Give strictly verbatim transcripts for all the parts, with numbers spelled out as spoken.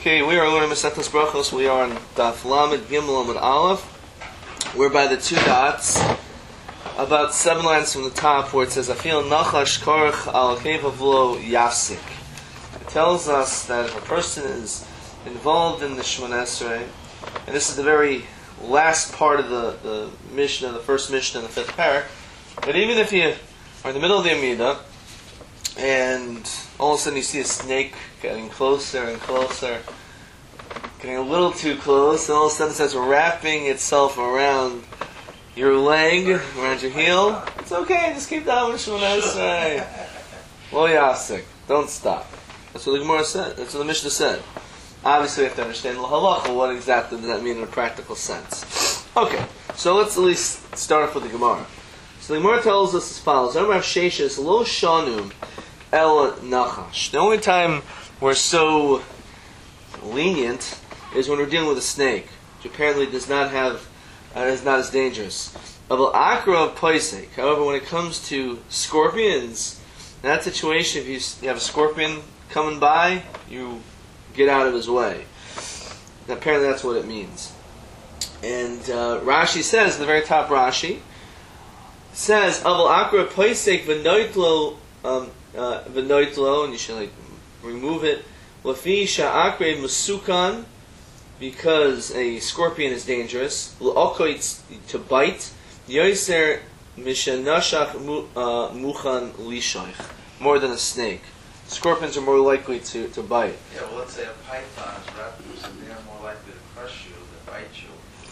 Okay, we are learning Masechtas Brachos. We are on Daf Lamed Gimel Amud Aleph. We're by the two dots, about seven lines from the top, where it says Afil Nachash Korach Al Kevavlo Yafsik. It tells us that if a person is involved in the Shemona Esrei, and this is the very last part of the, the Mishnah, the first Mishnah in the fifth parak, that even if you are in the middle of the Amidah, and all of a sudden you see a snake getting closer and closer, getting a little too close, and all of a sudden it starts wrapping itself around your leg, around your heel, it's okay, just keep down with Shemona Esrei. Lo yasik, don't stop. That's what the Gemara said, that's what the Mishnah said. Obviously we have to understand l'halacha, what exactly does that mean in a practical sense. Okay, so let's at least start off with the Gemara. So the Gemara tells us as follows, Amar Sheshes lo shanu el nachash. The only time we're so lenient is when we're dealing with a snake, which apparently does not have, uh, is not as dangerous. However, when it comes to scorpions, in that situation, if you, you have a scorpion coming by, you get out of his way. And apparently that's what it means. And uh, Rashi says, at the very top Rashi, says, Aval akra poisek v'noitlo um, uh, v'noitlo, and you should like remove it. Lafi sha'akre masukan, because a scorpion is dangerous. L'okoit, to bite. Yoiser mishanashach muchan lishoich, more than a snake. Scorpions are more likely to, to bite. Yeah, well, let's say a python is raptors, and they're more likely to crush you than bite you.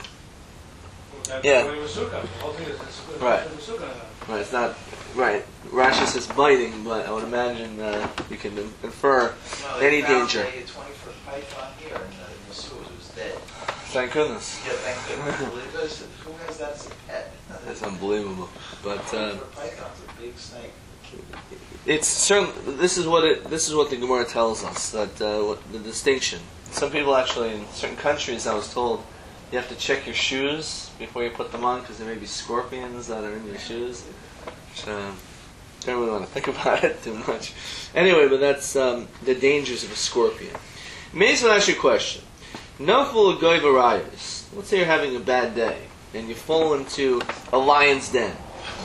Yeah. Right. Right. It's not right. Rashi says biting, but I would imagine uh, you can infer no, any found danger. A twenty-foot python here in the, in the sewers. It was dead. Thank goodness. Yeah, thank goodness. Who has that as a pet? That's unbelievable. But uh, twenty-foot python's a big snake. it's certain. This is what it. This is what the Gemara tells us, that uh, what, the distinction. Some people actually in certain countries, I was told, you have to check your shoes before you put them on because there may be scorpions that are in your shoes. Which, uh, don't really want to think about it too much. Anyway, but that's um, the dangers of a scorpion. May I ask you a question? Naful goy varayos. Let's say you're having a bad day and you fall into a lion's den.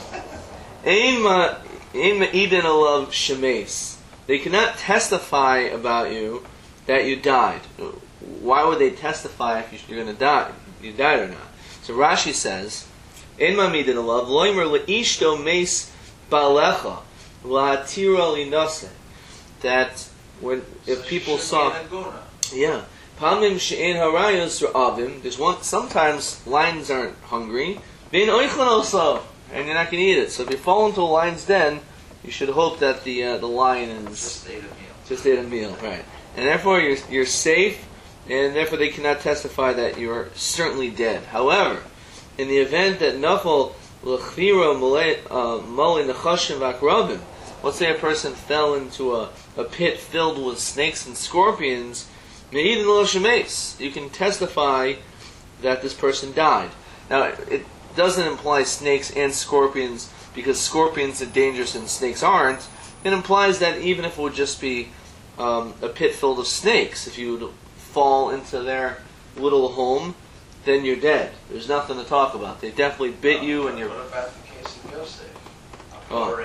Ein ma'idin alav shemes. They cannot testify about you that you died. Why would they testify if you're going to die? You died or not? So Rashi says, "Ein ma'idin alav loimer leishto mes balecha la'atira linase." That when if people saw, yeah, palmim she'en harayos ra'avim. There's one. Sometimes lions aren't hungry. Vein oichlin also. And you're not going to eat it. So if you fall into a lion's den, you should hope that the uh, the lion is just ate a meal. Just ate a meal, right? And therefore you're you're safe, and therefore they cannot testify that you are certainly dead. However, in the event that nafal l'chvira mali nechashim v'akrabim, let's say a person fell into a, a pit filled with snakes and scorpions, me'idin lo shemes, you can testify that this person died. Now it doesn't imply snakes and scorpions because scorpions are dangerous and snakes aren't. It implies that even if it would just be um, a pit filled of snakes, if you would fall into their little home, then you're dead. There's nothing to talk about. They definitely bit you and you're... What about the case of Yosef? Oh.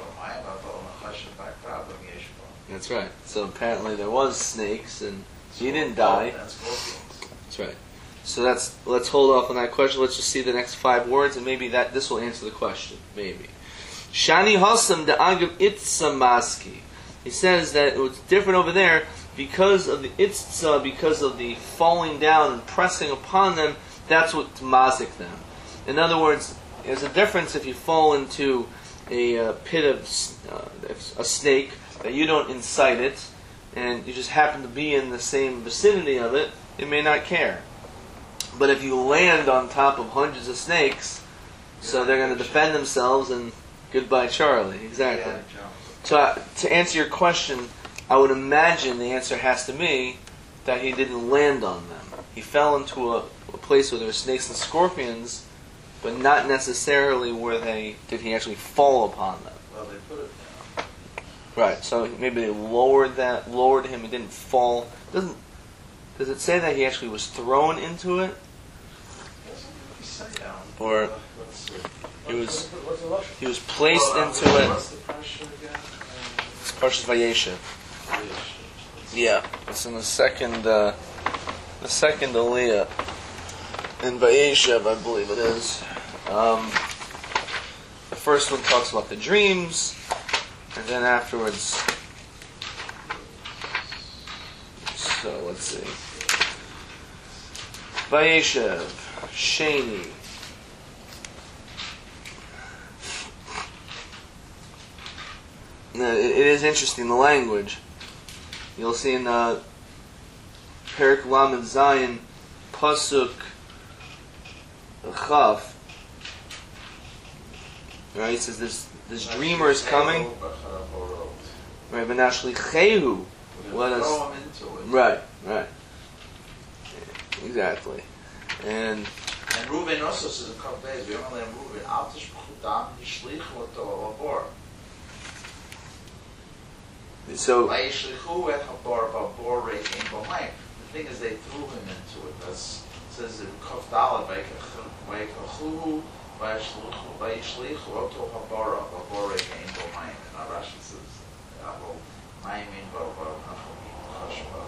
That's right. So apparently there was snakes and he didn't die. That's right. So that's let's hold off on that question. Let's just see the next five words, and maybe that this will answer the question. Maybe. Shani Hasam de Agav Itza Maski. He says that it was different over there because of the Itza, because of the falling down and pressing upon them. That's what mazik them. In other words, there's a difference if you fall into a uh, pit of uh, a snake that you don't incite it, and you just happen to be in the same vicinity of it. It may not care. But if you land on top of hundreds of snakes, so they're going to defend themselves, and goodbye Charlie. Exactly. So uh, to answer your question, I would imagine the answer has to be that he didn't land on them. He fell into a, a place where there were snakes and scorpions, but not necessarily where they did he actually fall upon them. Well, they put it down. Right. So maybe they lowered that, lowered him. He didn't fall. Doesn't Does it say that he actually was thrown into it? Or he was he was placed into it? It's Parshas Vayeshev. Yeah, it's in the second uh, the second Aliyah in Vayeshev, I believe it is. Um, the first one talks about the dreams, and then afterwards. So let's see. Vayeshev, Sheni. Now, it, it is interesting, the language. You'll see in uh, Perik Lamed Zayin, Pasuk Chaf. Right, it says this this dreamer is coming. Right, but actually Chehu. Let us. Right, right. Exactly. And and Reuben also says in Kaf Beis, we only have Reuben, Al tishpachu dam yishlichu oto labor. So Vayishlichu et habor babor reikin b'mayim. The thing is, they threw him into it. That's it says in Kaf Daled, Vayikachuhu, Vayishlichu, Vayishlichu oto habor babor reikin b'mayim. And our Rashi says, Avo mayimin b'abo nachomim chashba.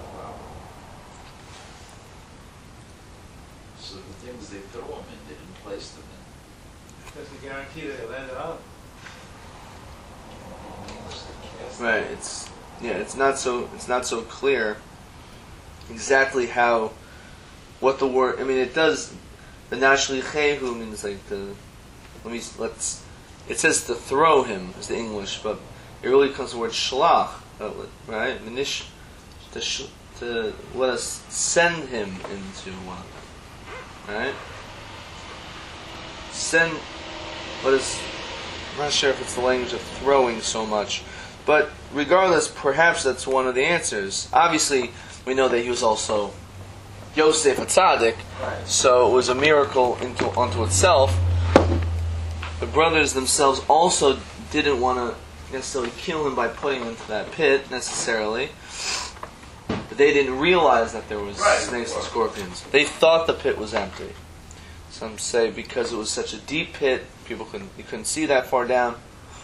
So the things they throw him in, they didn't place them in. Doesn't guarantee that he'll end up. right, it's yeah, it's not so it's not so clear exactly how what the word. I mean, it does. The naturally chehu means like the. Let me let's. It says to throw him is the English, but it really comes from the word shlach, right? Minish to sh, to let us send him into one. Right? Send, let us, I'm not sure if it's the language of throwing so much, but regardless, perhaps that's one of the answers. Obviously, we know that he was also Yosef a tzaddik, Right. so it was a miracle into, unto itself. The brothers themselves also didn't want to necessarily kill him by putting him into that pit, necessarily. But they didn't realize that there was Right, snakes and of scorpions. They thought the pit was empty. Some say because it was such a deep pit, people couldn't you couldn't see that far down.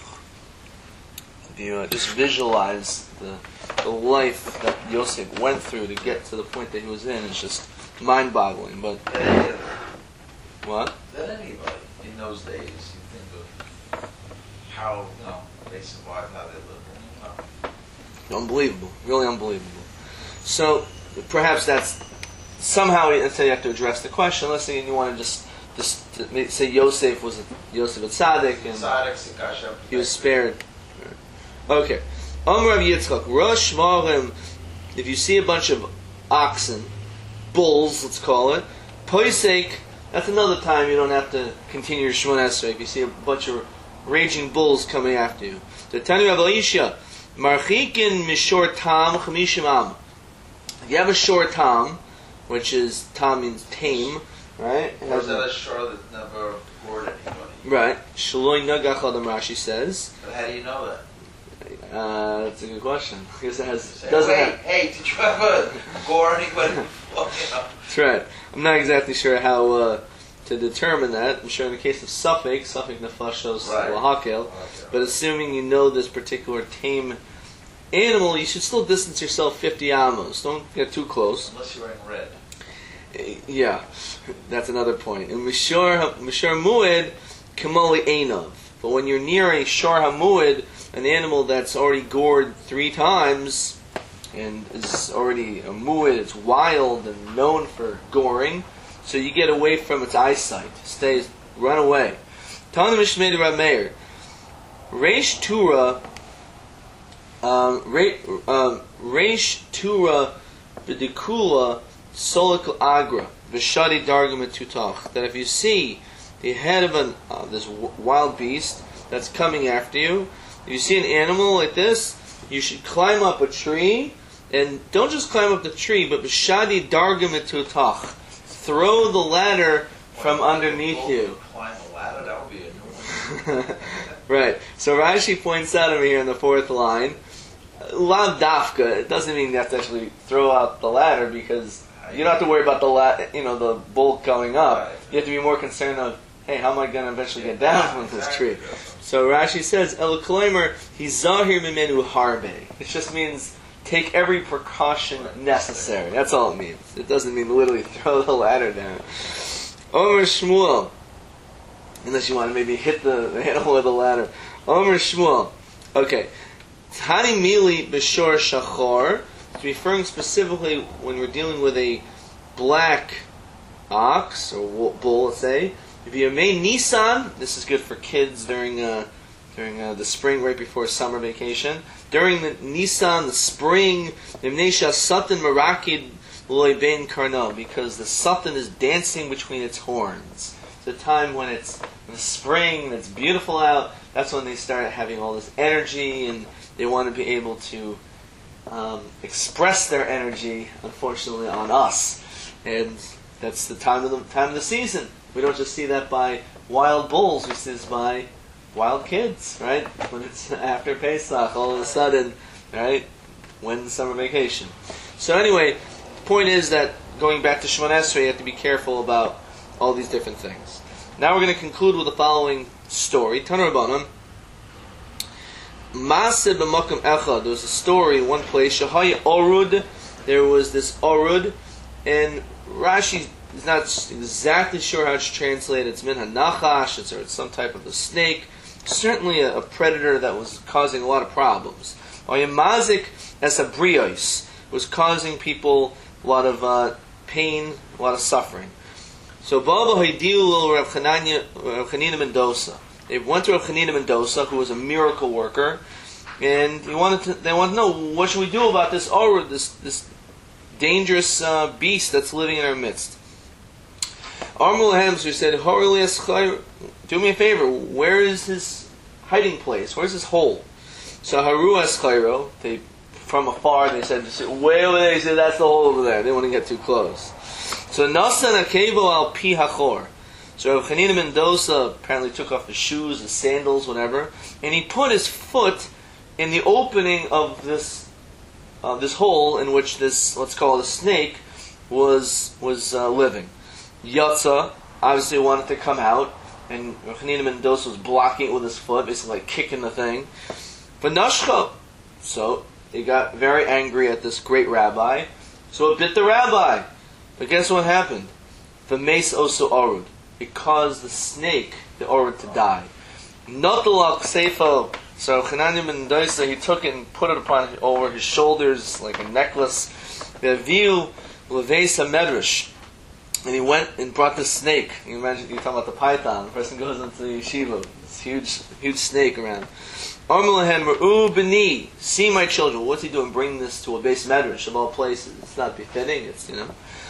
If you uh, just visualize the, the life that Yosef went through to get to the point that he was in, it's just mind-boggling. But Than any other- what? than anybody in those days, you think of how, you know, they survived, how they lived. You know. Unbelievable, really unbelievable. So perhaps that's somehow until you have to address the question. Let's say you want to just just to say Yosef was a, Yosef a tzaddik and Tzaddik, Sikasha, he was spared. Okay, Amar Rav Yitzchak, Rosh Marim. If you see a bunch of oxen, bulls, let's call it, Poisek. That's another time you don't have to continue your Shemon Esrei. If you see a bunch of raging bulls coming after you, the Tanu Rav Elisha, Marchikin Mishor Tam Chamishim Am. If you have a short tam, which is tam means tame, right? It Or has is that a shore that never bored anybody? right. Shaloi nagach adam Rashi says. But how do you know that? Uh, that's a good question. Because it has Say, doesn't hey, have. hey, did you ever gore anybody before? You know? That's right. I'm not exactly sure how uh, to determine that. I'm sure in the case of Suffolk, Suffolk nefashos Right. lahakel. Okay. But assuming you know this particular tame animal, you should still distance yourself fifty amos. Don't get too close. Unless you're wearing red. Yeah, that's another point. And Mishor Mishor Mu'ed Kamoli Einov. But when you're near a Shor HaMu'ed, an animal that's already gored three times and is already a Mu'ed, it's wild and known for goring, so you get away from its eyesight. Stay, run away. Tana Mishmei Rav Meir. Reish Tura um, Re, um, Reish Tura B'dikula Solik Agra, Vishadi Dargam Tutach. That if you see the head of an, uh, this w- wild beast that's coming after you, if you see an animal like this, you should climb up a tree, and don't just climb up the tree, but Vishadi Dargam Tutach. Throw the ladder from underneath you. Climb a ladder, that would be a new one. Right. So Rashi points out over here in the fourth line, Lav Dafka, it doesn't mean you have to actually throw out the ladder because you don't have to worry about the la- you know the bolt going up. Right. You have to be more concerned of, hey, how am I going to eventually get down Yeah, from this exactly. tree? So Rashi says, El Kleimer, he's zahir mimenu harbe. It just means take every precaution necessary. That's all it means. It doesn't mean literally throw the ladder down. Omer Shmuel, unless you want to maybe hit the, the handle with the ladder. Omer Shmuel. Okay. Tani mili b'shor shachor. It's referring specifically when we're dealing with a black ox or wo- bull, let's say. If you may Nisan, this is good for kids during uh, during uh, the spring, right before summer vacation. During the Nisan, the spring, Nimnesha Satan Marakid Loy Ben Karno, because the Satan is dancing between its horns. It's a time when it's in the spring, it's beautiful out. That's when they start having all this energy, and they want to be able to um, express their energy, unfortunately, on us. And that's the time of the time of the season. We don't just see that by wild bulls, we see this by wild kids, right? When it's after Pesach, all of a sudden, right? When summer vacation. So anyway, the point is that going back to Shemon Esrei, you have to be careful about all these different things. Now we're going to conclude with the following story. Tanu Rabbanan. Maaseh b'makom echad. There was a story in one place. Shahaya Orud. There was this Orud, and Rashi is not exactly sure how it's translated. It's min hanachash, it's, or it's some type of a snake. Certainly a, a predator that was causing a lot of problems. Oyamazik as a brios was causing people a lot of uh, pain, a lot of suffering. So Baba Haidiu Rav Chanina Mendoza. They went to Rav Chanina Mendoza, who was a miracle worker, and he wanted to, they wanted to know, what should we do about this Orud, this this dangerous uh, beast that's living in our midst. Armul Hamster said, do me a favor, where is his hiding place? Where's his hole? So Haru Eschairo, they from afar they said, way over there, he said, that's the hole over there. They didn't want to get too close. So Nasan Akevo al Pi Hachor. So Rav Chanina Mendoza apparently took off his shoes, his sandals, whatever, and he put his foot in the opening of this uh, this hole in which this, let's call it a snake, was was uh, living. Yatza obviously wanted to come out, and Rav Chanina Mendoza was blocking it with his foot, basically like kicking the thing. But Nashcha, so he got very angry at this great rabbi, so it bit the rabbi. But guess what happened? The mace also orud. It caused the snake, the orud, to die. Notalak seifo. So Rav Chanina Mendoza, he took it and put it upon over his shoulders like a necklace. The view leveisa medrash. And he went and brought the snake. You imagine, you're talking about the python. The person goes into the yeshiva. This huge, huge snake around. Armulahem Ra'u B'ni. See my children. What's he doing? Bringing this to a base medrash of all places. It's not befitting. It's, you know.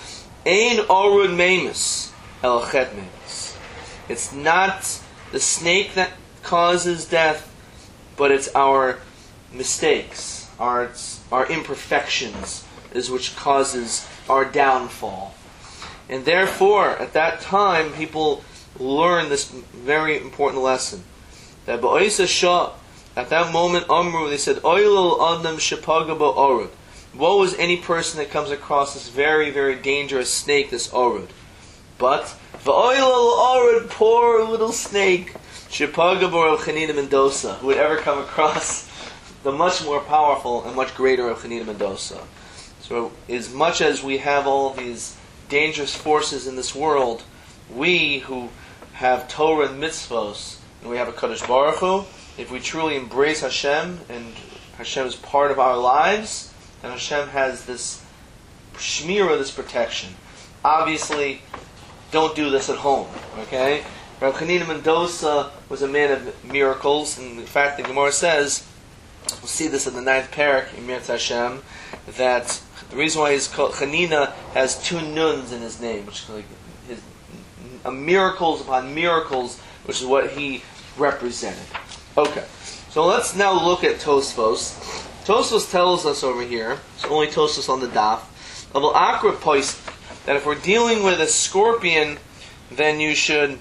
Ein Orud Memus. El Chet Memus. It's not the snake that causes death, but it's our mistakes, our, our imperfections, is which causes our downfall. And therefore, at that time, people learn this very important lesson. That ba'oisa shah, at that moment, Amru, they said, Oilul adam shepaga ba'orud. Woe is any person that comes across this very, very dangerous snake, this orud. But, va'oilul orud, poor little snake, shepaga ba'Rav Chanina Mendoza, who would ever come across the much more powerful and much greater Rav Chanina Mendoza. So, as much as we have all these dangerous forces in this world, we who have Torah and mitzvos, and we have a Kadosh Baruch Hu, if we truly embrace Hashem, and Hashem is part of our lives, and Hashem has this shmira, this protection. Obviously, don't do this at home, okay? Rav Chanina Mendoza was a man of miracles, and in fact the Gemara says, we'll see this in the ninth parak, in Mirz Hashem, that the reason why he's called Chanina has two nuns in his name, which is like his uh, miracles upon miracles, which is what he represented. Okay, so let's now look at Tosfos. Tosfos tells us over here, it's only Tosfos on the daf, of al-akra pois, that if we're dealing with a scorpion, then you should,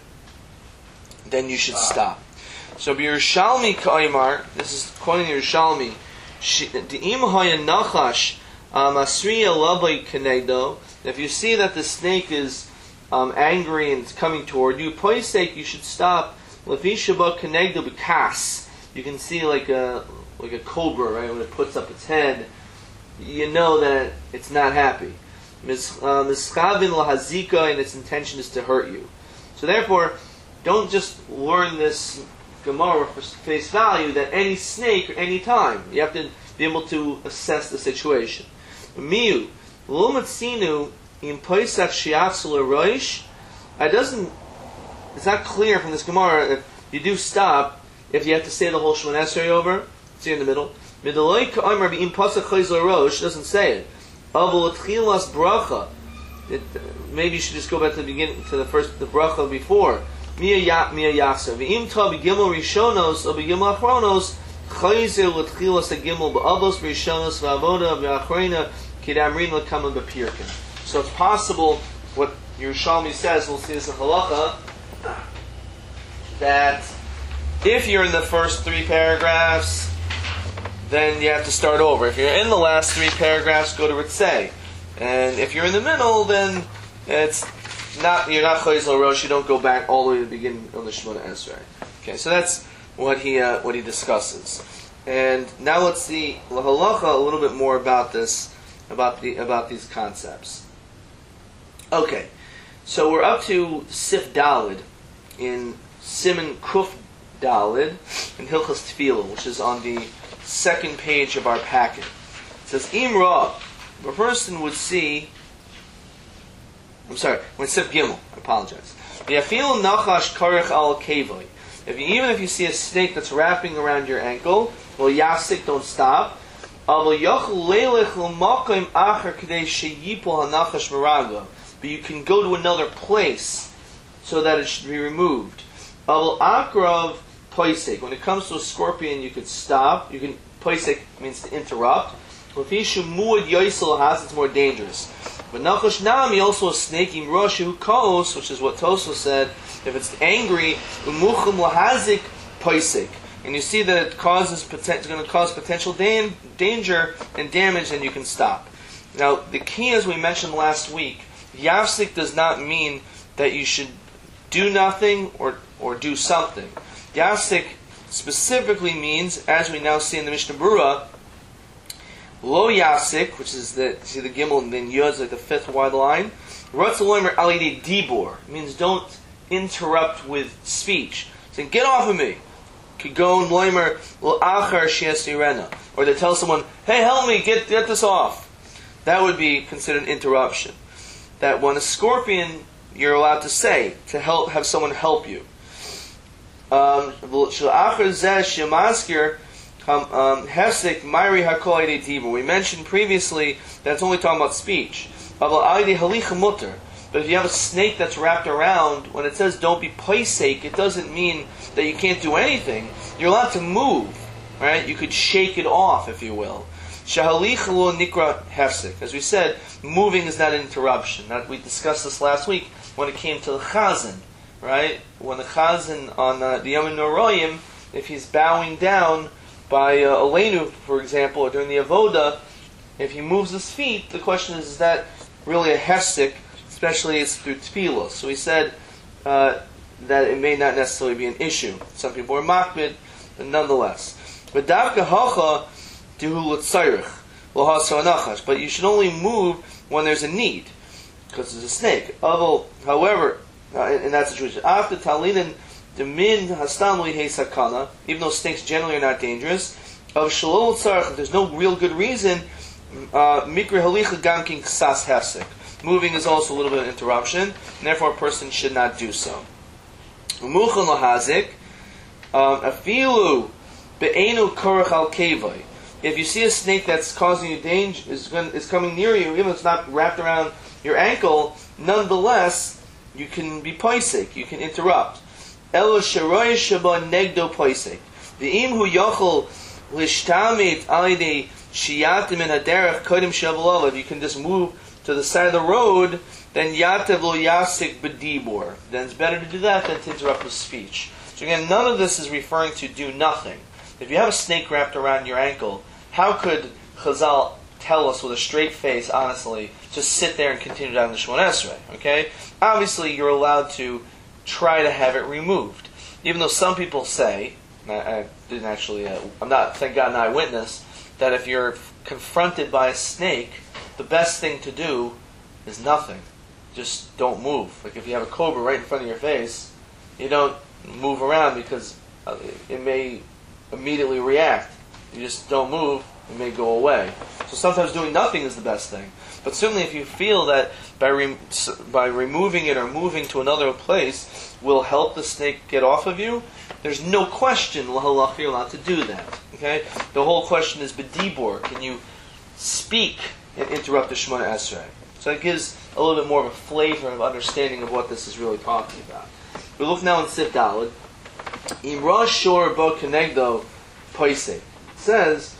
then you should stop. So Yerushalmi Kaimar, this is quoting Yerushalmi, De'im haya nachash Asriya labai kenegdo. If you see that the snake is um, angry and it's coming toward you, poisek, you should stop. Lefi shaba kenegdo bekas. You can see like a like a cobra, right? When it puts up its head, you know that it's not happy. Mischavin lahazika, and its intention is to hurt you. So therefore, don't just learn this Gemara for face value that any snake, any time, you have to be able to assess the situation. Miu, lumatzinu in poisat shiatsul roish. It doesn't. It's not clear from this Gemara that you do stop if you have to say the whole Shemon Esrei over. It's here in the middle. Midaloi ka'amar be'im pasach chayzul rosh doesn't say it. Avol tchilas bracha. Maybe you should just go back to the beginning, to the first, the bracha before. Mia ya mia yasa. Ve'im ta begimel rishonos or begimel achronos chayzel l'tchilas agimel ba'avos rishonos va'avoda v'achrona kidamrin l'kama b'pirkin. So it's possible what Yerushalmi says. We'll see this in halacha, that if you're in the first three paragraphs, then you have to start over. If you're in the last three paragraphs, go to Ritzei. And if you're in the middle, then it's not, you're not Chayzel Rosh, you don't go back all the way to the beginning of the Shemona Esrei. Okay, so that's what he uh, what he discusses. And now let's see the halacha a little bit more about this, about the about these concepts. Okay, so we're up to Sif Dalid in Siman Kuf Dalid in Hilchas Tefillah, which is on the second page of our packet. It says, Imra, a person would see, I'm sorry, when Sif Gimel, I apologize. Yafil nachash karech al kevoi. If you, even if you see a snake that's wrapping around your ankle, well, yasik, don't stop. But you can go to another place so that it should be removed. When it comes to a scorpion, you could stop. You can, poisek means to interrupt. It's more dangerous. But nachash nami, also a snake, im roshu kos, which is what Toso said. If it's angry, umuchum lahazik poisek, and you see that it causes it's going to cause potential dan- danger and damage, then you can stop. Now, the key, as we mentioned last week, yafsik does not mean that you should do nothing or or do something. Yafsik specifically means, as we now see in the Mishnah Berurah, lo yafsik, which is the see the gimel and then yud, like the fifth wide line. Ratzaloimer alidei dibor means don't interrupt with speech. So get off of me. Kigon loimer lo achar shias irena, or they tell someone, hey, help me, get get this off. That would be considered an interruption. That when a scorpion, you're allowed to say to help, have someone help you. Um, we mentioned previously that it's only talking about speech. But if you have a snake that's wrapped around, when it says don't be paisek, it doesn't mean that you can't do anything. You're allowed to move, right? You could shake it off, if you will. As we said, moving is not an interruption. That, we discussed this last week when it came to the chazan, right? When the chazan on uh, the Yom Noroyim, if he's bowing down by uh, Aleinu, for example, or during the avoda, if he moves his feet, the question is, is that really a hefsek, especially it's through tefillah. So he said uh, that it may not necessarily be an issue. Some people are makbid, but nonetheless. But davka hacha dihu l'tzayrich l'haso anachash. But you should only move when there's a need, because it's a snake. However, uh, in, in that situation, after talinin demin hastam li sakana, even though snakes generally are not dangerous, of shalol tzarich, there's no real good reason. Mikra halicha gamkin ksas hefsek. Moving is also a little bit of interruption, and therefore a person should not do so. Umuchan lahazik afilu be'enu korach al kevoi. If you see a snake that's causing you danger, is going, is coming near you, even if it's not wrapped around your ankle, nonetheless you can be poisek, you can interrupt. Elo sheroy sheba negdo poisek. Ve'im hu yochel lishtamit alidei shiyatim in haderech kodim shavalov. If you can just move to the side of the road, then yatev lo yasik bedibor. Then it's better to do that than to interrupt with speech. So again, none of this is referring to do nothing. If you have a snake wrapped around your ankle, how could Chazal tell us with a straight face, honestly, just sit there and continue down the Shemona Esrei. Okay? Obviously, you're allowed to try to have it removed. Even though some people say, I, I didn't actually, uh, I'm not, thank God, an eyewitness, that if you're confronted by a snake, the best thing to do is nothing. Just don't move. Like if you have a cobra right in front of your face, you don't move around because it may immediately react. You just don't move, it may go away. So sometimes doing nothing is the best thing. But certainly if you feel that by re- by removing it or moving to another place will help the snake get off of you, there's no question l'halach you're allowed to do that. Okay? The whole question is b'dibor. Can you speak and interrupt the Shemona Esrei? So it gives a little bit more of a flavor of understanding of what this is really talking about. We look now in Sif Daled. Imra shor bo kenegdo poisek. It says,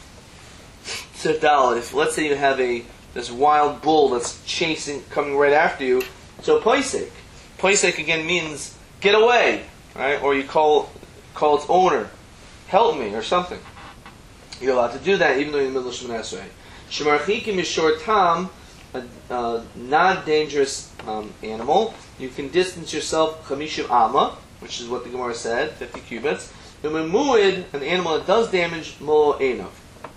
Sif Daled, if let's say you have a this wild bull that's chasing, coming right after you, so poisek. Poisek again means get away, right? Or you call call its owner, help me, or something. You're allowed to do that even though you're in the middle of Shemona Esrei. Shemarchikim mishor tam, a uh, non-dangerous um, animal. You can distance yourself chamishim amma, which is what the Gemara said, fifty cubits. Mu'id, an animal that does damage, molo enov.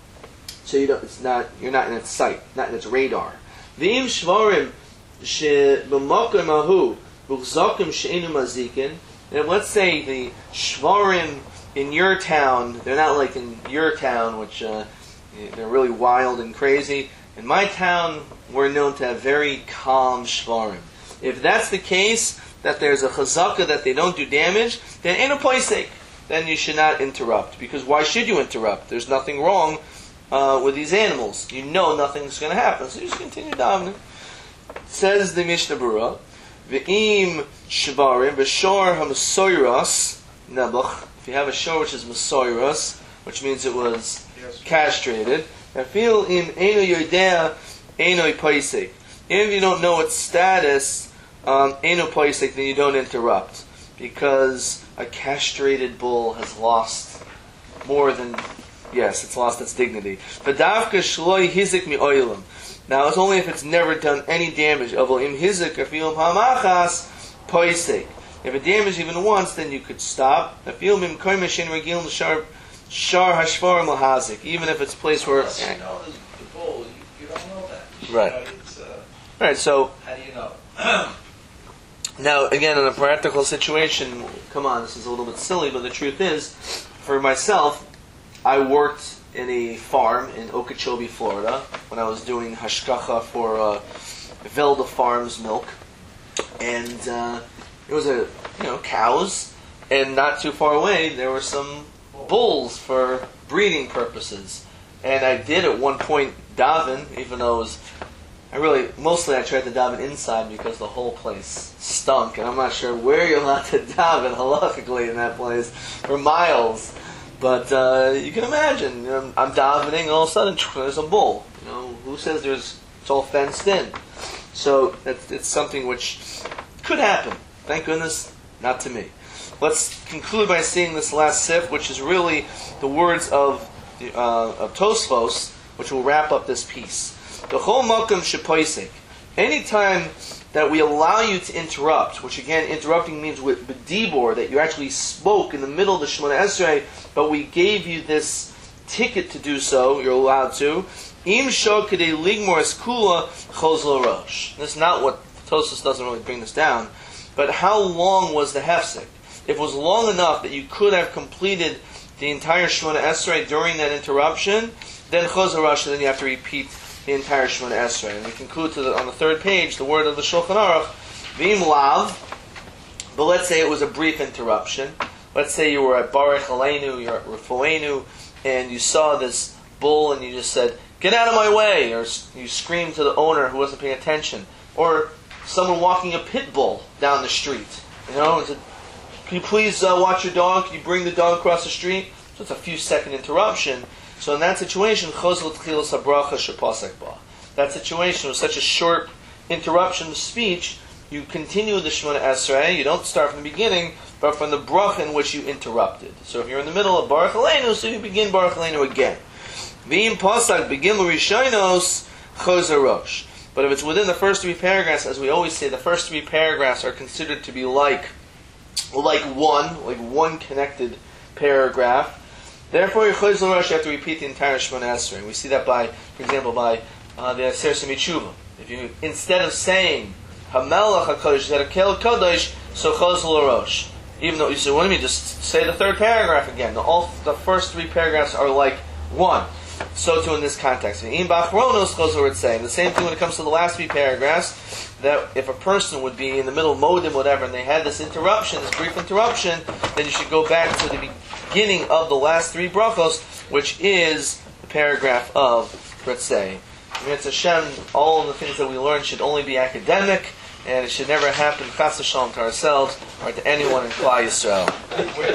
So you don't, it's not, you're not in its sight, not in its radar. V'im shvarim she b'makom ahu b'chzakim she'enu mazikin. And let's say the shvarim in your town, they're not like in your town, which uh, they're really wild and crazy. In my town, we're known to have very calm shvarim. If that's the case, that there's a chazaka that they don't do damage, then ain't a poisek. Then you should not interrupt. Because why should you interrupt? There's nothing wrong uh, with these animals. You know nothing's going to happen. So you just continue davening. Says the Mishnah Berurah, V'im shvarim v'shor ha-mesoiros nebuch. If you have a shor which is mesoiros, which means it was yes. castrated, I feel in eno yodea eno poisek. If you don't know its status, um, eno poisek, then you don't interrupt, because a castrated bull has lost more than, yes, it's lost its dignity. V'davka shloi hizik mi oilam. Now it's only if it's never done any damage. Avo im hizik afilim hamachas poisek. If it damaged even once, then you could stop. Afilim im koimashin regil shar shar hashvarim lahazik. Even if it's a place where. Unless you know the bull, you, you don't know that. Right. It's, uh, right. So. How do you know? Now, again, in a practical situation, come on, this is a little bit silly, but the truth is, for myself, I worked in a farm in Okeechobee, Florida, when I was doing hashkacha for uh, Velda Farms milk, and uh, it was a you know cows, and not too far away there were some bulls for breeding purposes, and I did at one point daven, even though it was. I really, mostly I tried to daven inside because the whole place stunk, and I'm not sure where you're allowed to daven halachically in that place for miles. But uh, you can imagine, you know, I'm davening, and all of a sudden there's a bull. You know, who says there's it's all fenced in? So it's, it's something which could happen. Thank goodness, not to me. Let's conclude by seeing this last sif, which is really the words of uh, of Tosfos, which will wrap up this piece. The whole makom shepoisek. Anytime that we allow you to interrupt, which again, interrupting means with b'dibor, that you actually spoke in the middle of the Shemona Esrei, but we gave you this ticket to do so, you're allowed to. Im sho kedei ligmor es kula choz lo rosh. This is not what, Tosfos doesn't really bring this down, but how long was the hefsek? If it was long enough that you could have completed the entire Shemona Esrei during that interruption, then choz lo rosh, and then you have to repeat the entire Shemona Esrei. And we conclude to the, on the third page, the word of the Shulchan Aruch, V'im lav, but let's say it was a brief interruption. Let's say you were at Baruch Aleinu, you're at Refuenu, and you saw this bull and you just said, get out of my way, or you screamed to the owner who wasn't paying attention, or someone walking a pit bull down the street, you know, and said, can you please uh, watch your dog, can you bring the dog across the street? So it's a few second interruption. So in that situation, that situation was such a short interruption of speech, you continue the Shemona Esrei, you don't start from the beginning, but from the bracha in which you interrupted. So if you're in the middle of Baruch Aleinu, so you begin Baruch Aleinu again. V'im Pasag Begimel Rishonos Chozer Rosh. But if it's within the first three paragraphs, as we always say, the first three paragraphs are considered to be like, like one, like one connected paragraph. Therefore, Chozer Rosh, you have to repeat the entire Shemona Esrei. We see that by, for example, by uh, the Aser Semichuva. If you instead of saying Hamelach HaKodesh, you said Kel Kodesh, so Chozer Rosh. Even though you say, what do you mean? Just say the third paragraph again. The, all the first three paragraphs are like one. So too in this context. In Bachronos, Chozer it's saying the same thing when it comes to the last three paragraphs. That if a person would be in the middle of modim, whatever, and they had this interruption, this brief interruption, then you should go back to the beginning of the last three brachos, which is the paragraph of Ritzei. It's Hashem, all of the things that we learn should only be academic, and it should never happen chas v'shalom to ourselves or to anyone in Klal Yisrael.